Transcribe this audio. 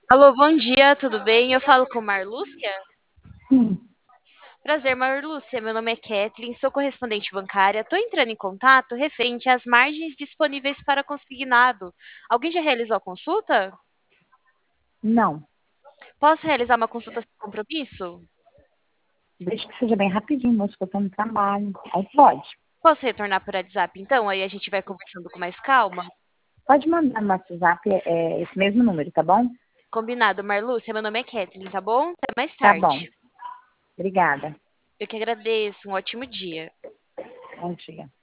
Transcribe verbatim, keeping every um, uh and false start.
Alô, bom dia, tudo bem? Eu falo com Marlúcia? Sim, Prazer, Marlúcia. Meu nome é Kathleen, sou correspondente bancária. Estou entrando em contato referente às margens disponíveis para consignado. Alguém já realizou a consulta? não. Posso realizar uma consulta sem compromisso? Desde que seja bem rapidinho, moço, que eu tô no trabalho. Aí pode. Posso retornar por WhatsApp, então? Aí a gente vai conversando com mais calma? Pode mandar no WhatsApp é, é, esse mesmo número, tá bom? Combinado, Marlúcia. Meu nome é Kathleen, tá bom? Até mais Tá bom. tarde. Obrigada. Eu que agradeço. Um ótimo dia. Bom dia.